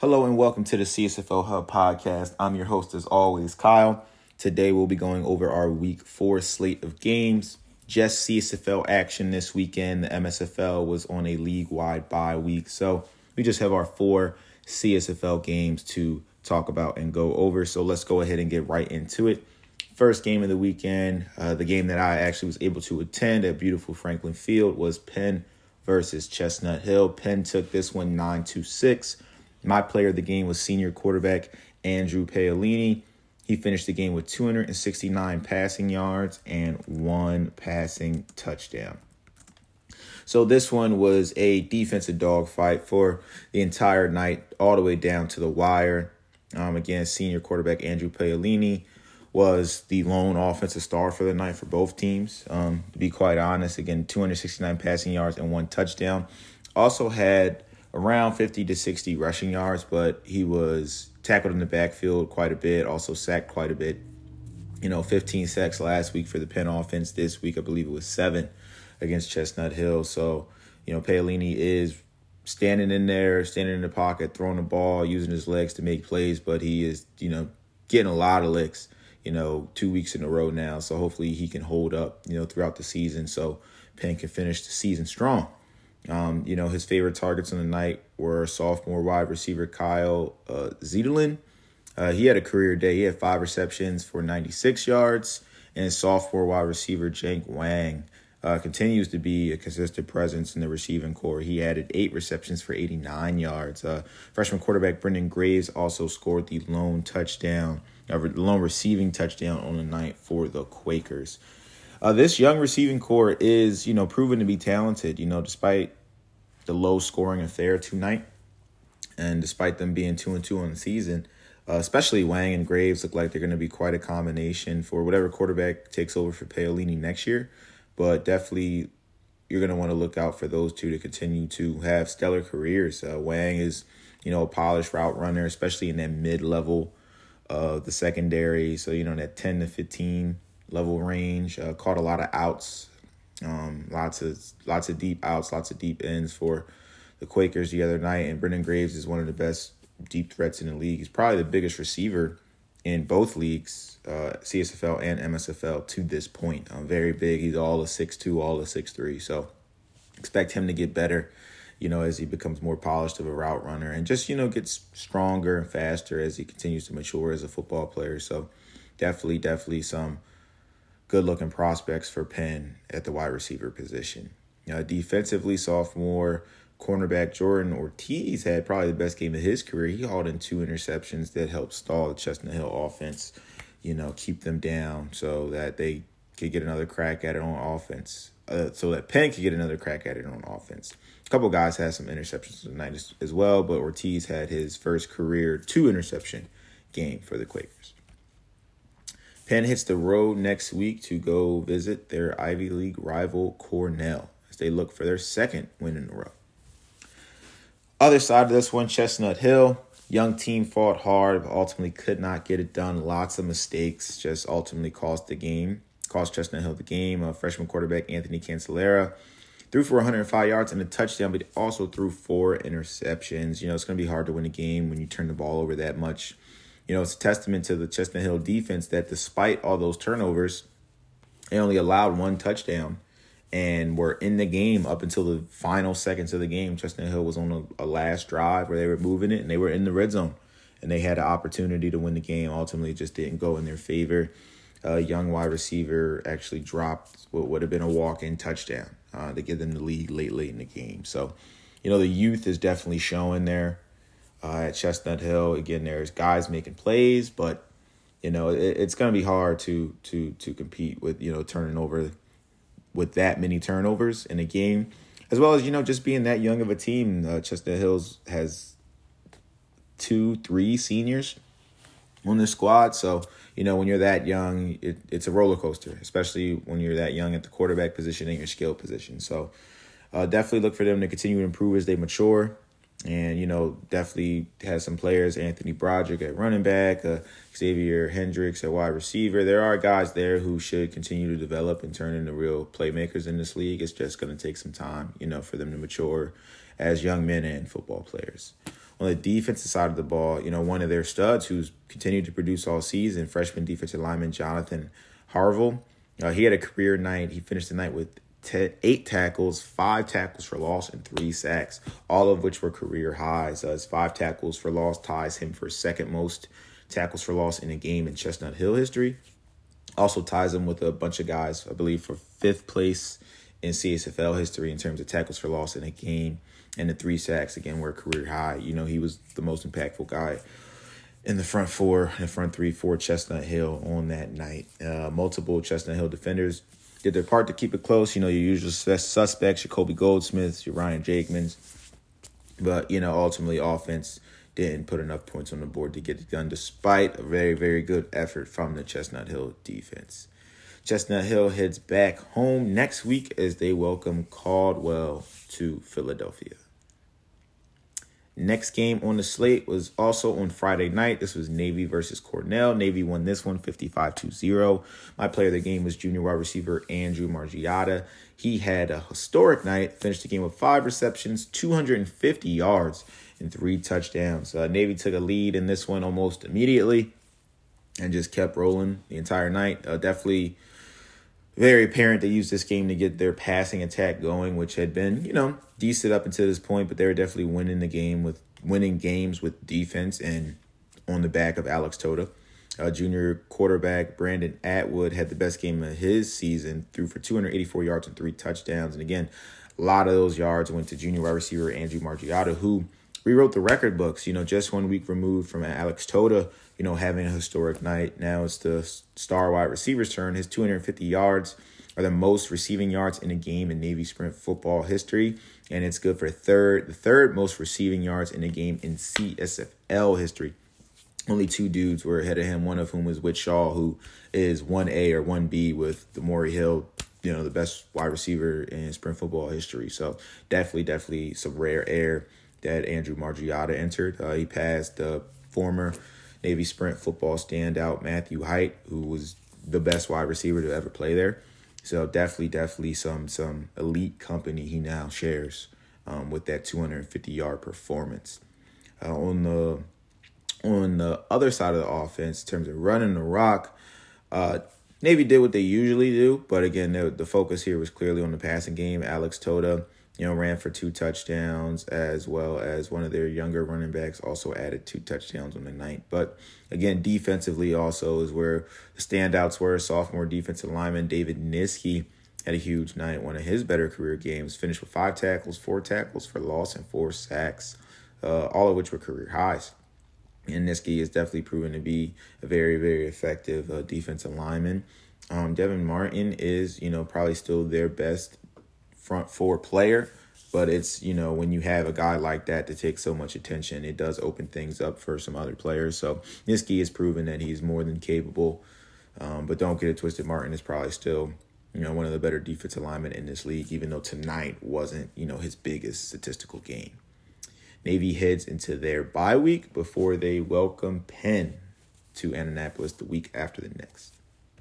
Hello and welcome to the CSFL Hub podcast. I'm your host as always, Kyle. Today we'll be going over our Week 4 slate of games. Just CSFL action this weekend. The MSFL was on a league-wide bye week, so we just have our 4 CSFL games to talk about and go over. So let's go ahead and get right into it. First game of the weekend, the game that I actually was able to attend at beautiful Franklin Field was Penn versus Chestnut Hill. Penn took this one 9-6. My player of the game was senior quarterback Andrew Paolini. He finished the game with 269 passing yards and 1 passing touchdown. So this one was a defensive dogfight for the entire night, all the way down to the wire. Again, senior quarterback Andrew Paolini was the lone offensive star for the night for both teams. To be quite honest, again, 269 passing yards and 1 touchdown. Also had around 50 to 60 rushing yards, but he was tackled in the backfield quite a bit, also sacked quite a bit. 15 sacks last week for the Penn offense. This week, I believe it was 7 against Chestnut Hill. So, Paolini is standing in there, standing in the pocket, throwing the ball, using his legs to make plays, but he is, getting a lot of licks, 2 weeks in a row now. So hopefully he can hold up, throughout the season so Penn can finish the season strong. His favorite targets on the night were sophomore wide receiver Kyle Ziedelin. He had a career day. He had 5 receptions for 96 yards, and sophomore wide receiver Jank Wang continues to be a consistent presence in the receiving core. He added 8 receptions for 89 yards. Freshman quarterback Brendan Graves also scored the lone receiving touchdown on the night for the Quakers. This young receiving core is, proven to be talented, despite the low scoring affair tonight, and despite them being 2-2 on the season. Especially Wang and Graves look like they're going to be quite a combination for whatever quarterback takes over for Paolini next year. But definitely you're going to want to look out for those two to continue to have stellar careers. Wang is, a polished route runner, especially in that mid-level of the secondary. So, that 10 to 15 level range. Caught a lot of outs, lots of deep outs, lots of deep ends for the Quakers the other night. And Brendan Graves is one of the best deep threats in the league. He's probably the biggest receiver in both leagues, CSFL and MSFL, to this point. Very big. He's all a 6'2", all a 6'3". So expect him to get better, as he becomes more polished of a route runner, and just, gets stronger and faster as he continues to mature as a football player. So definitely some good-looking prospects for Penn at the wide receiver position. Defensively, sophomore cornerback Jordan Ortiz had probably the best game of his career. He hauled in 2 interceptions that helped stall the Chestnut Hill offense, keep them down so that they could get another crack at it on offense, so that Penn could get another crack at it on offense. A couple guys had some interceptions tonight as well, but Ortiz had his first career 2-interception game for the Quakers. Penn hits the road next week to go visit their Ivy League rival Cornell as they look for their 2nd win in a row. Other side of this one, Chestnut Hill. Young team fought hard, but ultimately could not get it done. Lots of mistakes just ultimately cost Chestnut Hill the game. Freshman quarterback Anthony Cancelera threw for 105 yards and a touchdown, but also threw 4 interceptions. It's going to be hard to win a game when you turn the ball over that much. It's a testament to the Chestnut Hill defense that despite all those turnovers, they only allowed 1 touchdown and were in the game up until the final seconds of the game. Chestnut Hill was on a last drive where they were moving it, and they were in the red zone, and they had an opportunity to win the game. Ultimately, it just didn't go in their favor. Young wide receiver actually dropped what would have been a walk-in touchdown to give them the lead late in the game. So, the youth is definitely showing there. At Chestnut Hill, again, there's guys making plays, but it's going to be hard to compete with turning over with that many turnovers in a game, as well as just being that young of a team. Chestnut Hills has 2-3 seniors on the squad, so when you're that young, it's a roller coaster, especially when you're that young at the quarterback position and your skill position. So definitely look for them to continue to improve as they mature. And, definitely has some players, Anthony Broderick at running back, Xavier Hendricks at wide receiver. There are guys there who should continue to develop and turn into real playmakers in this league. It's just going to take some time, for them to mature as young men and football players. On the defensive side of the ball, one of their studs who's continued to produce all season, freshman defensive lineman Jonathan Harville. He had a career night. He finished the night with 8 tackles, 5 tackles for loss, and 3 sacks, all of which were career highs. His 5 tackles for loss ties him for second most tackles for loss in a game in Chestnut Hill history. Also ties him with a bunch of guys, I believe, for 5th place in CSFL history in terms of tackles for loss in a game. And the 3 sacks, again, were career high. He was the most impactful guy in the front 3 for Chestnut Hill on that night. Multiple Chestnut Hill defenders did their part to keep it close. Your usual suspects, your Kobe Goldsmiths, your Ryan Jakemans. But, ultimately offense didn't put enough points on the board to get it done despite a very, very good effort from the Chestnut Hill defense. Chestnut Hill heads back home next week as they welcome Caldwell to Philadelphia. Next game on the slate was also on Friday night. This was Navy versus Cornell. Navy won this one 55-0. My player of the game was junior wide receiver Andrew Margiotta. He had a historic night, finished the game with 5 receptions, 250 yards, and 3 touchdowns. Navy took a lead in this one almost immediately and just kept rolling the entire night. Definitely very apparent they used this game to get their passing attack going, which had been, decent up until this point, but they were definitely winning games with defense and on the back of Alex Toda. Junior quarterback Brandon Atwood had the best game of his season, threw for 284 yards and 3 touchdowns. And again, a lot of those yards went to junior wide receiver Andrew Margiotta, who rewrote the record books, just 1 week removed from Alex Toda, having a historic night. Now it's the star wide receiver's turn. His 250 yards are the most receiving yards in a game in Navy Sprint football history. And it's good for the third most receiving yards in a game in CSFL history. Only 2 dudes were ahead of him, one of whom was Whit Shaw, who is 1A or 1B with Damari Hill, the best wide receiver in sprint football history. So definitely some rare air that Andrew Margiotta entered. He passed the former Navy Sprint football standout Matthew Height, who was the best wide receiver to ever play there. So definitely some elite company he now shares with that 250-yard performance. On the other side of the offense, in terms of running the rock, Navy did what they usually do, but again, the focus here was clearly on the passing game. Alex Toda, ran for 2 touchdowns, as well as one of their younger running backs also added 2 touchdowns on the night. But again, defensively also is where the standouts were. Sophomore defensive lineman David Niski had a huge night, one of his better career games, finished with 5 tackles, 4 tackles for loss, and 4 sacks, all of which were career highs. And Niski is definitely proven to be a very, very effective defensive lineman. Devin Martin is, probably still their best front 4 player, but it's, when you have a guy like that to take so much attention, it does open things up for some other players. So Niski has proven that he's more than capable, but don't get it twisted. Martin is probably still, one of the better defensive linemen in this league, even though tonight wasn't, his biggest statistical game. Navy heads into their bye week before they welcome Penn to Annapolis the week after the next.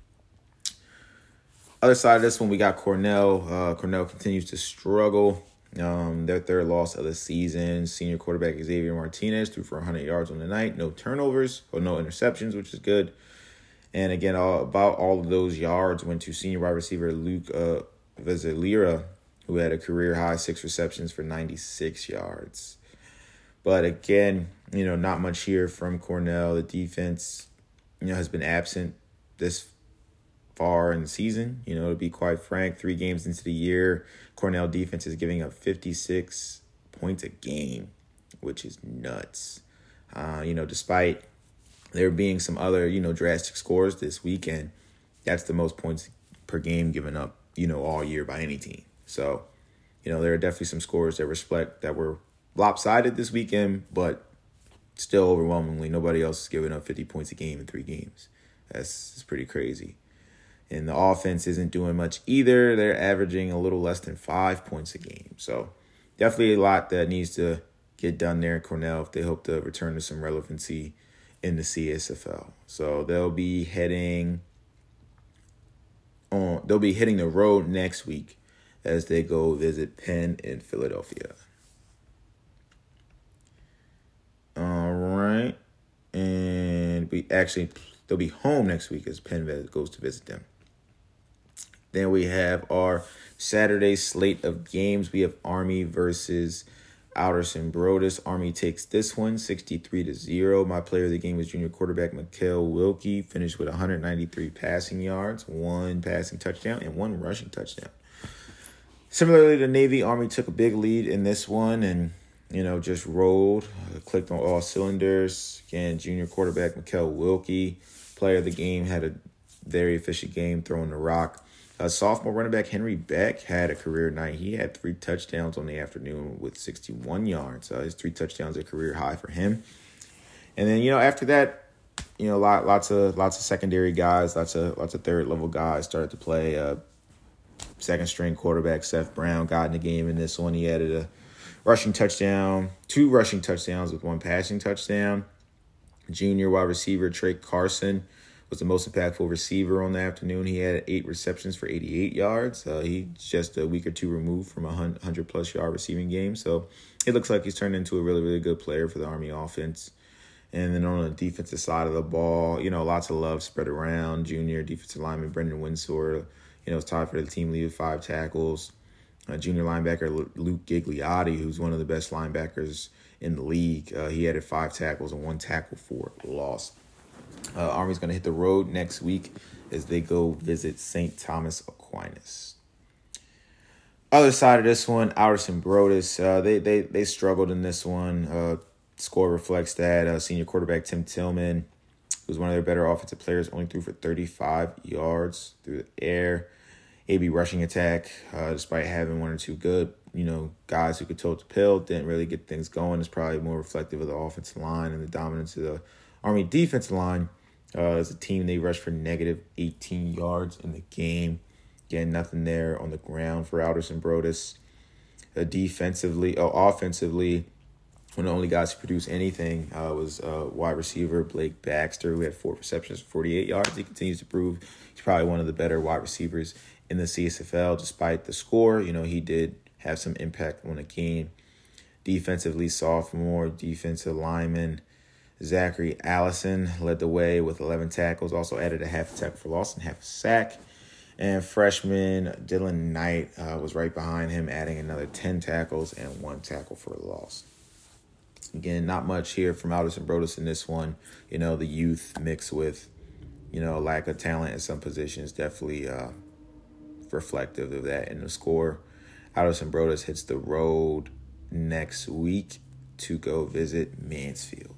Other side of this one, we got Cornell. Cornell continues to struggle. Their 3rd loss of the season. Senior quarterback Xavier Martinez threw for 100 yards on the night. No turnovers or no interceptions, which is good. And again, about all of those yards went to senior wide receiver Luke Vezalira, who had a career high 6 receptions for 96 yards. But again, not much here from Cornell. The defense, has been absent this far in the season. To be quite frank, 3 games into the year, Cornell defense is giving up 56 points a game, which is nuts. Despite there being some other, drastic scores this weekend, that's the most points per game given up, all year by any team. So, there are definitely some scores that were lopsided this weekend, but still overwhelmingly, nobody else is giving up 50 points a game in 3 games. That's pretty crazy. And the offense isn't doing much either. They're averaging a little less than 5 points a game. So definitely a lot that needs to get done there in Cornell if they hope to return to some relevancy in the CSFL. So they'll be hitting the road next week as they go visit Penn in Philadelphia. right? And they'll be home next week as Penn goes to visit them. Then we have our Saturday slate of games. We have Army versus Alderson Broaddus. Army takes this one 63-0. My player of the game was junior quarterback Mikael Wilkie. Finished with 193 passing yards, 1 passing touchdown, and 1 rushing touchdown. Similarly to Navy, Army took a big lead in this one and, just rolled, clicked on all cylinders. Again, junior quarterback Mikael Wilkie, player of the game, had a very efficient game throwing the rock. Sophomore running back Henry Beck had a career night. He had 3 touchdowns on the afternoon with 61 yards. His 3 touchdowns a career high for him. And then, after that, lots of secondary guys, lots of third level guys started to play. Second string quarterback Seth Brown got in the game in this one. He added a rushing touchdown, 2 rushing touchdowns with 1 passing touchdown. Junior wide receiver Trey Carson was the most impactful receiver on the afternoon. He had 8 receptions for 88 yards. He's just a week or 2 removed from a 100-plus yard receiving game. So it looks like he's turned into a really, really good player for the Army offense. And then on the defensive side of the ball, lots of love spread around. Junior defensive lineman Brendan Winsor, was tied for the team lead with 5 tackles. Junior linebacker Luke Gigliotti, who's one of the best linebackers in the league. He added 5 tackles and 1 tackle for loss. Army's going to hit the road next week as they go visit St. Thomas Aquinas. Other side of this one, Alderson Broaddus, they struggled in this one. Score reflects that. Senior quarterback Tim Tillman, who's one of their better offensive players, only threw for 35 yards through the air. AB rushing attack, despite having 1 or 2 good, guys who could tote the pill, didn't really get things going. It's probably more reflective of the offensive line and the dominance of the Army defensive line. As a team, they rushed for negative 18 yards in the game. Again, nothing there on the ground for Alderson Broaddus. Offensively, one of the only guys who produced anything was wide receiver Blake Baxter, who had 4 receptions for 48 yards. He continues to prove he's probably one of the better wide receivers in the CSFL. Despite the score, he did have some impact on the game. Defensively, sophomore defensive lineman Zachary Allison led the way with 11 tackles, also added a half a tackle for loss and half a sack. And freshman Dylan Knight was right behind him, adding another 10 tackles and 1 tackle for a loss. Again, not much here from Alderson Broaddus in this one. The youth mixed with, lack of talent in some positions, definitely reflective of that in the score. Alderson Broaddus hits the road next week to go visit Mansfield.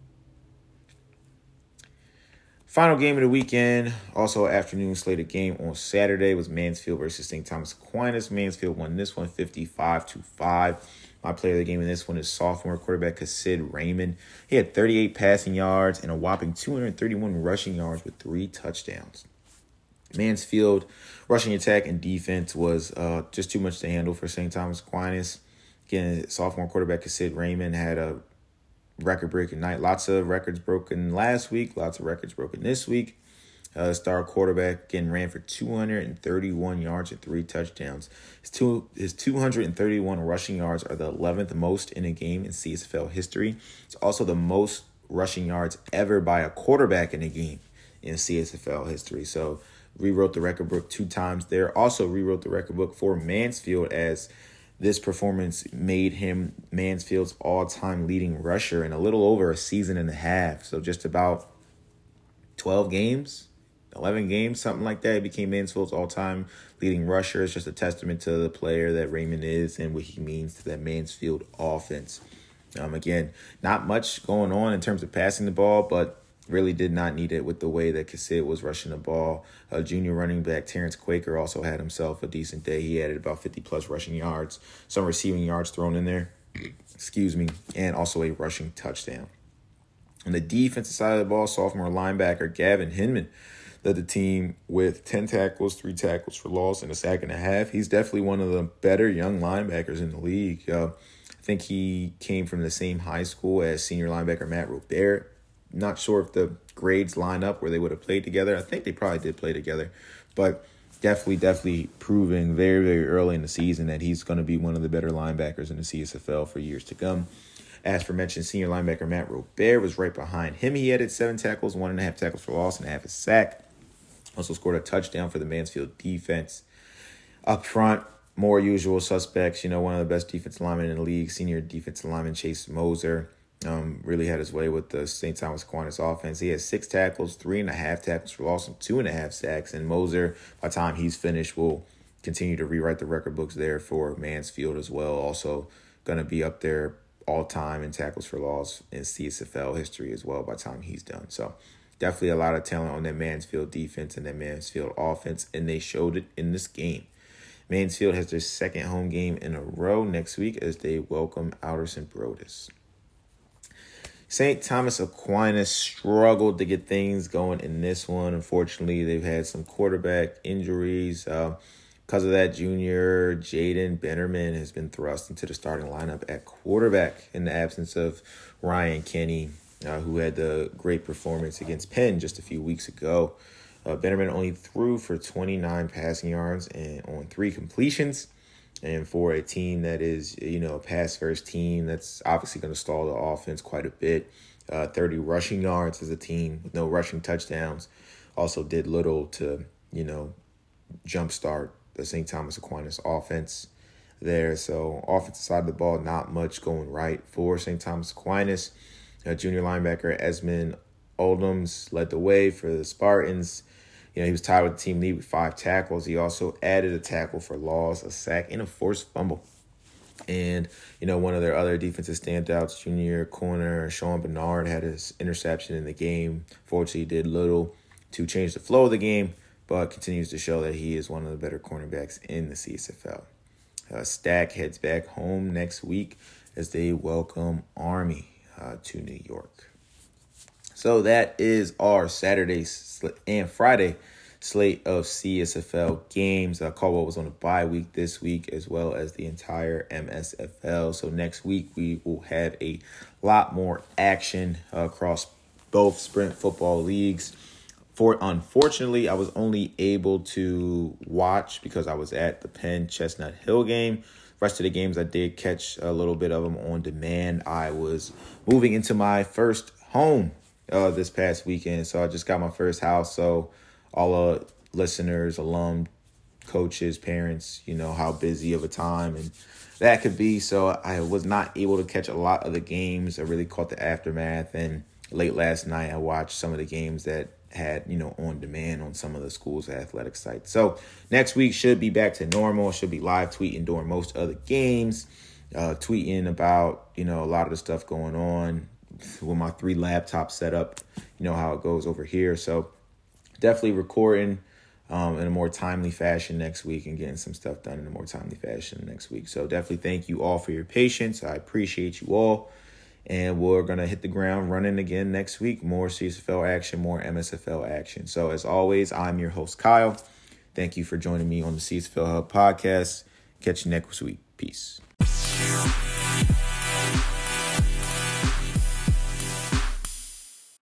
Final game of the weekend, also afternoon slated game on Saturday, was Mansfield versus St. Thomas Aquinas. Mansfield won this one 55-5. My player of the game in this one is sophomore quarterback Kasid Raymond. He had 38 passing yards and a whopping 231 rushing yards with 3 touchdowns. Mansfield rushing attack and defense was just too much to handle for St. Thomas Aquinas. Again, sophomore quarterback Kasid Raymond had a record-breaking night. Lots of records broken last week. Lots of records broken this week. Star quarterback again ran for 231 yards and 3 touchdowns. His 231 rushing yards are the 11th most in a game in CSFL history. It's also the most rushing yards ever by a quarterback in a game in CSFL history. So rewrote the record book 2 times there. Also rewrote the record book for Mansfield, as this performance made him Mansfield's all-time leading rusher in a little over a season and a half. So just about 12 games, 11 games, something like that. He became Mansfield's all-time leading rusher. It's just a testament to the player that Raymond is and what he means to that Mansfield offense. Again, not much going on in terms of passing the ball, but really did not need it with the way that Kasid was rushing the ball. Junior running back Terrence Quaker also had himself a decent day. He added about 50-plus rushing yards, some receiving yards thrown in there, and also a rushing touchdown. On the defensive side of the ball, sophomore linebacker Gavin Hinman led the team with 10 tackles, 3 tackles for loss, and a sack and a half. He's definitely one of the better young linebackers in the league. I think he came from the same high school as senior linebacker Matt Robert. Not sure if the grades line up where they would have played together. I think they probably did play together, but definitely proving very, very early in the season that he's going to be one of the better linebackers in the CSFL for years to come. aforementioned senior linebacker Matt Robert was right behind him. He added 7 tackles, 1.5 tackles for loss, and a half a sack. Also scored a touchdown for the Mansfield defense. Up front, more usual suspects. One of the best defensive linemen in the league, senior defensive lineman Chase Moser, really had his way with the St. Thomas Aquinas offense. He has 6 tackles, 3.5 tackles for loss, and 2.5 sacks. And Moser, by the time he's finished, will continue to rewrite the record books there for Mansfield as well. Also going to be up there all time in tackles for loss in CSFL history as well by the time he's done. So definitely a lot of talent on that Mansfield defense and that Mansfield offense, and they showed it in this game. Mansfield has their second home game in a row next week as they welcome Alderson Broaddus. St. Thomas Aquinas struggled to get things going in this one. Unfortunately, they've had some quarterback injuries. Because of that, junior Jaden Bennerman has been thrust into the starting lineup at quarterback in the absence of Ryan Kenny, who had the great performance against Penn just a few weeks ago. Bennerman only threw for 29 passing yards and on 3 completions. And for a team that is, a pass-first team, that's obviously going to stall the offense quite a bit. 30 rushing yards as a team with no rushing touchdowns. Also did little to, jumpstart the St. Thomas Aquinas offense there. So offensive side of the ball, not much going right for St. Thomas Aquinas. Junior linebacker Esmond Oldhams led the way for the Spartans. He was tied with the team lead with 5 tackles. He also added a tackle for loss, a sack, and a forced fumble. And, one of their other defensive standouts, junior corner Sean Bernard, had his interception in the game. Fortunately, did little to change the flow of the game, but continues to show that he is one of the better cornerbacks in the CSFL. Stack heads back home next week as they welcome Army to New York. So that is our Saturday and Friday slate of CSFL games. Caldwell was on a bye week this week as well as the entire MSFL. So next week we will have a lot more action across both sprint football leagues. Unfortunately, I was only able to watch because I was at the Penn Chestnut Hill game. Rest of the games I did catch a little bit of them on demand. I was moving into my first home this past weekend, so I just got my first house. So all the listeners, alum, coaches, parents, how busy of a time and that could be. So I was not able to catch a lot of the games. I really caught the aftermath, and late last night I watched some of the games that had, on demand on some of the school's athletic sites. So next week should be back to normal. Should be live tweeting during most of the games, tweeting about, a lot of the stuff going on with my 3 laptops set up, how it goes over here. So definitely recording in a more timely fashion next week and getting some stuff done in a more timely fashion next week. So definitely thank you all for your patience. I appreciate you all. And we're going to hit the ground running again next week. More CSFL action, more MSFL action. So as always, I'm your host, Kyle. Thank you for joining me on the CSFL Hub podcast. Catch you next week. Peace.